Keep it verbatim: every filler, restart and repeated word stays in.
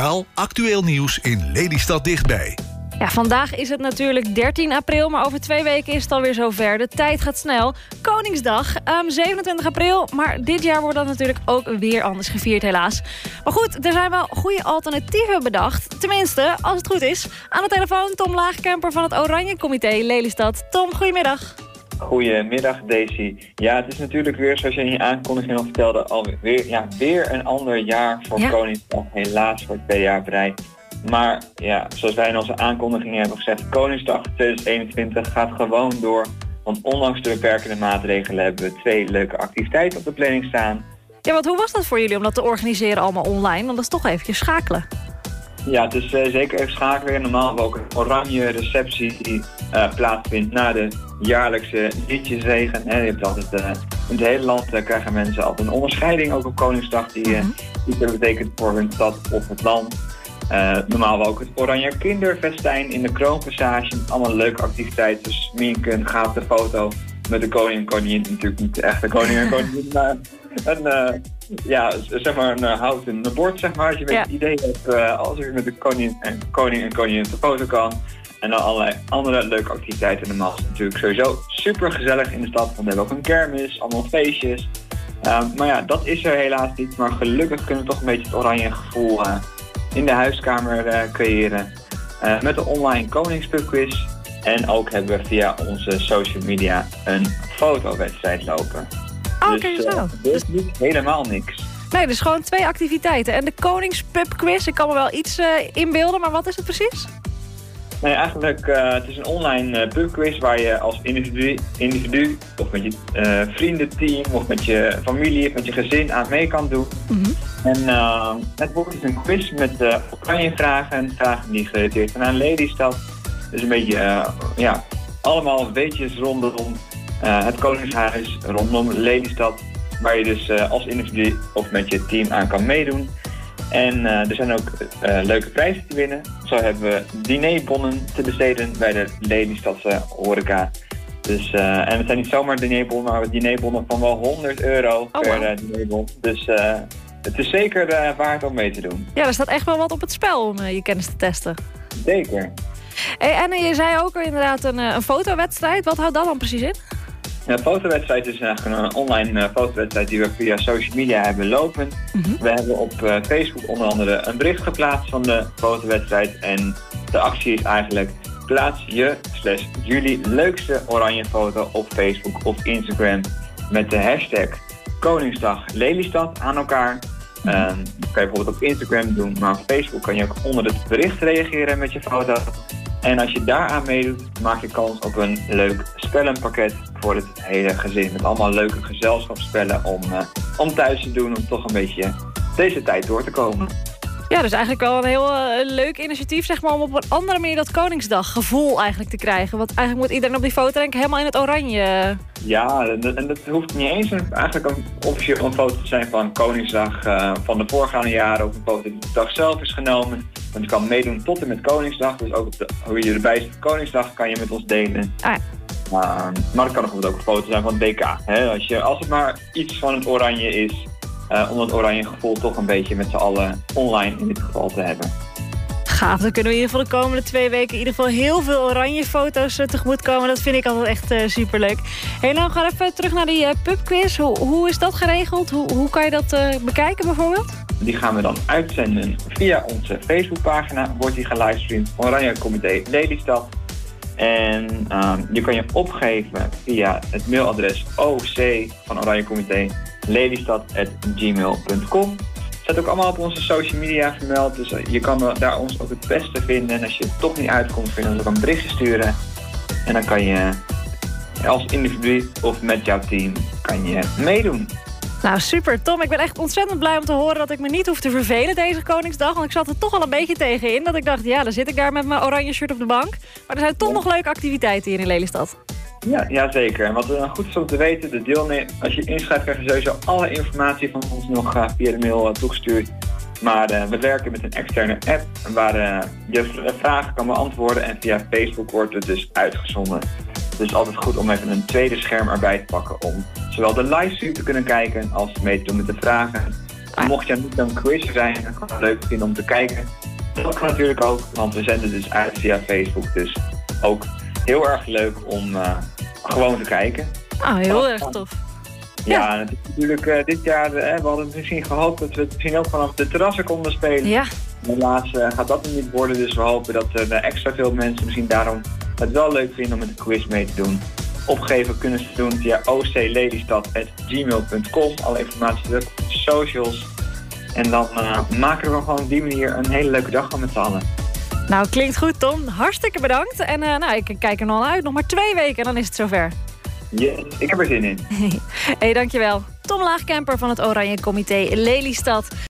Lokaal, actueel nieuws in Lelystad dichtbij. Ja, vandaag is het natuurlijk dertien april, maar over twee weken is het alweer zover. De tijd gaat snel. Koningsdag, um, zevenentwintig april, maar dit jaar wordt dat natuurlijk ook weer anders gevierd helaas. Maar goed, er zijn wel goede alternatieven bedacht. Tenminste, als het goed is. Aan de telefoon Tom Laagkemper van het Oranje Comité Lelystad. Tom, goedemiddag. Goedemiddag Daisy. Ja, het is natuurlijk weer, zoals je in je aankondiging al vertelde, alweer ja, weer een ander jaar voor ja. Koningsdag. Helaas voor het tweede jaar bereid. Maar ja, zoals wij in onze aankondiging hebben gezegd, Koningsdag tweeduizend eenentwintig gaat gewoon door. Want ondanks de beperkende maatregelen hebben we twee leuke activiteiten op de planning staan. Ja, want hoe was dat voor jullie om dat te organiseren allemaal online? Want dat is toch eventjes schakelen. Ja, het is uh, zeker even schakelen. Normaal hebben we ook een oranje receptie die uh, plaatsvindt na de jaarlijkse liedjesregen. Hè. Je hebt altijd, uh, in het hele land uh, krijgen mensen altijd een onderscheiding, ook op Koningsdag, die uh, iets betekent voor hun stad of het land. Uh, normaal wel ook het Oranje Kinderfestijn in de Kroonpassage. Allemaal leuke activiteiten. Dus Mienke gaat op de foto met de koning en koningin. Natuurlijk niet de echte koning en koningin, maar een, uh, ja, zeg maar een uh, houten bord, zeg maar. Als je een beetje het idee hebt, uh, als je met de koning en, koning en koningin op de foto kan. En dan allerlei andere leuke activiteiten. Normaal is het natuurlijk sowieso super gezellig in de stad. Want we hebben ook een kermis, allemaal feestjes. Uh, maar ja, dat is er helaas niet. Maar gelukkig kunnen we toch een beetje het oranje gevoel Uh, in de huiskamer uh, creëren. Uh, met de online Koningspubquiz. En ook hebben we via onze social media een fotowedstrijd lopen. Oh, oké, dus, uh, zo. Dus niet helemaal niks. Nee, dus gewoon twee activiteiten. En de Koningspubquiz, ik kan me wel iets uh, inbeelden, maar wat is het precies? Nee, eigenlijk, uh, het is een online uh, pubquiz waar je als individu, individu of met je uh, vriendenteam of met je familie of met je gezin aan mee kan doen. Mm-hmm. En uh, het wordt dus een quiz met uh, oranje vragen, vragen die gerelateerd zijn aan Lelystad. Dus een beetje, uh, ja, allemaal weetjes rondom uh, het Koningshuis, rondom Lelystad, waar je dus uh, als individu of met je team aan kan meedoen. En uh, er zijn ook uh, leuke prijzen te winnen. Zo hebben we dinerbonnen te besteden bij de Lelystadse horeca. Dus, uh, en het zijn niet zomaar dinerbonnen, maar dinerbonnen van wel honderd euro oh, per wow. uh, dinerbon. Dus uh, het is zeker uh, waard om mee te doen. Ja, er staat echt wel wat op het spel om uh, je kennis te testen. Zeker. Hey, en je zei ook inderdaad een, een fotowedstrijd. Wat houdt dat dan precies in? Ja, de fotowedstrijd is eigenlijk een online uh, fotowedstrijd die we via social media hebben lopen. Mm-hmm. We hebben op uh, Facebook onder andere een bericht geplaatst van de fotowedstrijd. En de actie is eigenlijk: plaats je slash jullie leukste oranje foto op Facebook of Instagram met de hashtag Koningsdag Lelystad aan elkaar. Mm-hmm. Um, dat kan je bijvoorbeeld op Instagram doen, maar op Facebook kan je ook onder het bericht reageren met je foto. En als je daaraan meedoet, maak je kans op een leuk spellenpakket voor het hele gezin. Met allemaal leuke gezelschapsspellen om, uh, om thuis te doen, om toch een beetje deze tijd door te komen. Ja, dus eigenlijk wel een heel uh, leuk initiatief, zeg maar, om op een andere manier dat Koningsdag gevoel eigenlijk te krijgen. Want eigenlijk moet iedereen op die foto denk ik helemaal in het oranje. Ja, en, en dat hoeft niet eens een, eigenlijk een, officieel een foto te zijn van Koningsdag uh, van de voorgaande jaren. Of een foto die de dag zelf is genomen. Want je kan meedoen tot en met Koningsdag. Dus ook op de, hoe je erbij is op Koningsdag kan je met ons delen. Ah. Uh, maar het kan bijvoorbeeld ook een foto zijn van het D K. Hè? Als, je, als het maar iets van het oranje is. Uh, om het oranje gevoel toch een beetje met z'n allen online in dit geval te hebben. Gaaf, dan kunnen we in ieder geval de komende twee weken in ieder geval heel veel oranje foto's uh, tegemoet komen. Dat vind ik altijd echt uh, superleuk. Hey, nou gaan we even terug naar die uh, pubquiz. Hoe, hoe is dat geregeld? Hoe, hoe kan je dat uh, bekijken bijvoorbeeld? Die gaan we dan uitzenden via onze Facebookpagina. Wordt die gelivestreamd, Oranje Comité Lelystad. En um, je kan je opgeven via het mailadres O C van Oranje Comité lelystad at gmail punt com. Het staat ook allemaal op onze social media vermeld, dus je kan daar ons ook het beste vinden. En als je het toch niet uitkomt, kun je ons ook een berichtje sturen. En dan kan je als individu of met jouw team kan je meedoen. Nou super, Tom, ik ben echt ontzettend blij om te horen dat ik me niet hoef te vervelen deze Koningsdag. Want ik zat er toch al een beetje tegenin dat ik dacht, ja, dan zit ik daar met mijn oranje shirt op de bank. Maar er zijn toch nog leuke activiteiten hier in Lelystad. Ja, ja, zeker. En wat er goed is om te weten, de deelnemer, als je inschrijft krijg je sowieso alle informatie van ons nog uh, via de mail uh, toegestuurd. Maar uh, we werken met een externe app waar uh, je vragen kan beantwoorden en via Facebook wordt het dus uitgezonden. Dus altijd goed om even een tweede scherm erbij te pakken om zowel de livestream te kunnen kijken als mee te doen met de vragen. Ah. Mocht je niet een quiz zijn en gewoon leuk vinden om te kijken, dat kan natuurlijk ook, want we zenden dus uit via Facebook. Dus ook heel erg leuk om uh, gewoon te kijken. Ah, heel erg tof. Ja, Ja. en het is natuurlijk uh, dit jaar, uh, we hadden misschien gehoopt dat we het misschien ook vanaf de terrassen konden spelen. Ja. Helaas uh, gaat dat niet worden, dus we hopen dat er uh, extra veel mensen misschien daarom het wel leuk vinden om met de quiz mee te doen. Opgeven kunnen ze doen via o c lelystad at gmail dot com. Alle informatie op de socials. En dan uh, maken we gewoon op die manier een hele leuke dag van met z'n allen. Nou, klinkt goed, Tom. Hartstikke bedankt. En uh, nou, ik kijk er nog al uit. Nog maar twee weken en dan is het zover. Yes, ik heb er zin in. Hé, hey, dankjewel. Tom Laagkemper van het Oranje Comité Lelystad.